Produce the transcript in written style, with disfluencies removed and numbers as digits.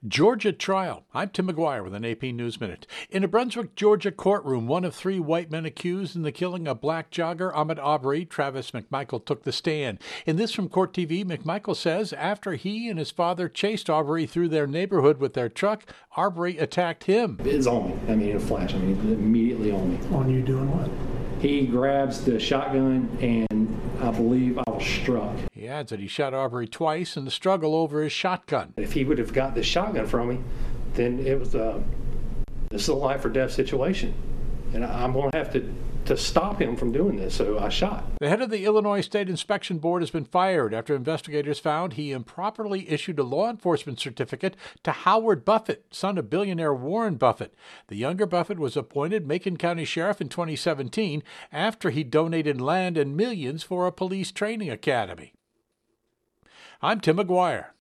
Georgia trial. I'm Tim McGuire with an AP News Minute. In a Brunswick, Georgia courtroom, one of three white men accused in the killing of black jogger Ahmaud Arbery, Travis McMichael, took the stand. In this from Court TV, McMichael says after he and his father chased Arbery through their neighborhood with their truck, Arbery attacked him. It's on me. In a flash. Immediately on me. On you doing what? He grabs the shotgun and I believe I was struck. He adds that he shot Arbery twice in the struggle over his shotgun. If he would have got the shotgun from me, then it was this is a life or death situation. And I'm going to have to stop him from doing this, so I shot. The head of the Illinois State Inspection Board has been fired after investigators found he improperly issued a law enforcement certificate to Howard Buffett, son of billionaire Warren Buffett. The younger Buffett was appointed Macon County Sheriff in 2017 after he donated land and millions for a police training academy. I'm Tim McGuire.